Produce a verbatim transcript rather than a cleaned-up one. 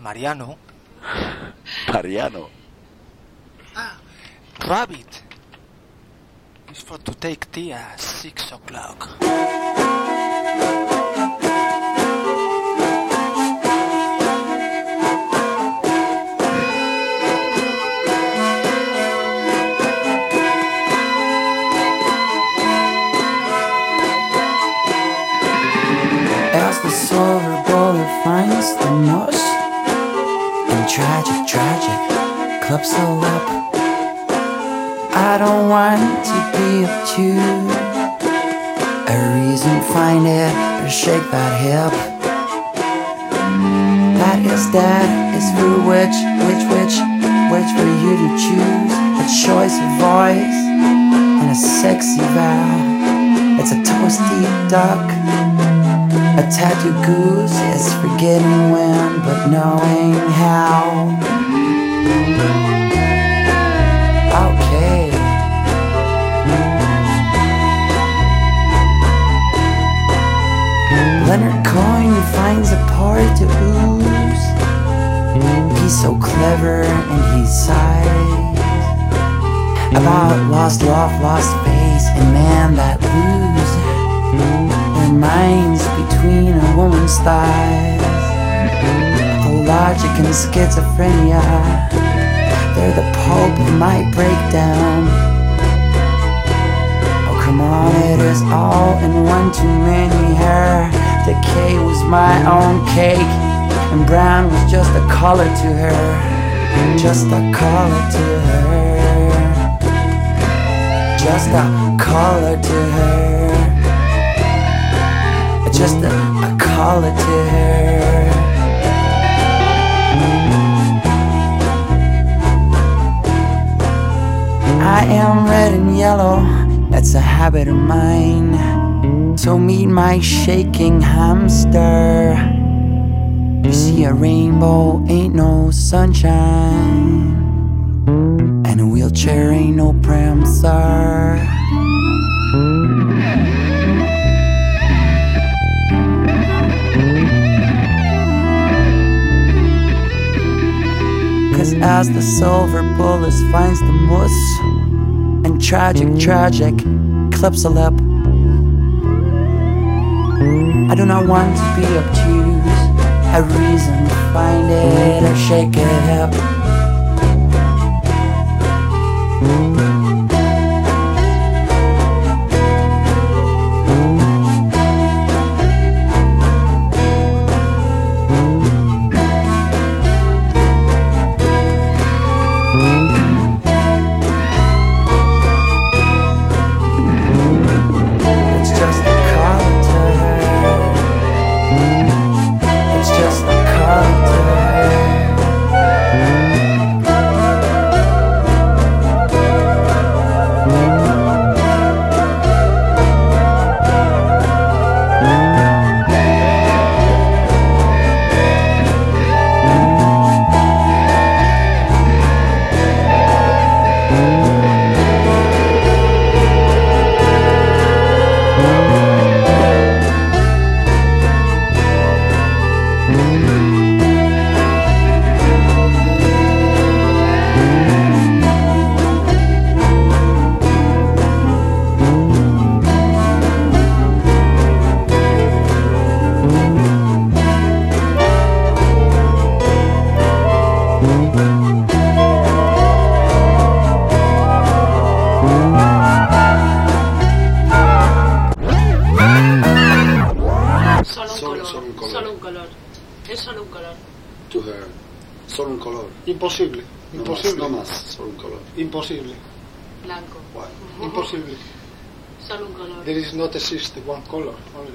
Mariano. Mariano. Ah, Rabbit. It's for to take tea at six o'clock. As the silver bullet finds the moss, and tragic, tragic clips the lip. I don't want to be obtuse. A reason, find it, or shake that hip. That is that is for which, which, which, which for you to choose. A choice of voice and a sexy vow. It's a toasty duck. A tattoo goose is forgetting when, but knowing how. Okay. Leonard Cohen finds a part to ooze. He's so clever and he sighs about lost love, lost faith, and man that lose their minds between a woman's thighs. Pathologic and schizophrenia, they're the pulp of my breakdown. Oh come on, it is all in one too many. Her decay was my own cake, and brown was just a color to her. Just a color to her. Just a color to her. Just a, a color to her. I am red and yellow, that's a habit of mine. So meet my shaking hamster. You see, a rainbow ain't no sunshine, and a wheelchair ain't no prancer. Cause as the silver bullet finds the moss, and tragic, tragic clips a lip. I do not want to be obtuse. A reason to find it or shake a hip. Imposible, imposible. No más, solo un color. Imposible. Blanco. Why? Imposible. Solo un color. There is not exist one color only.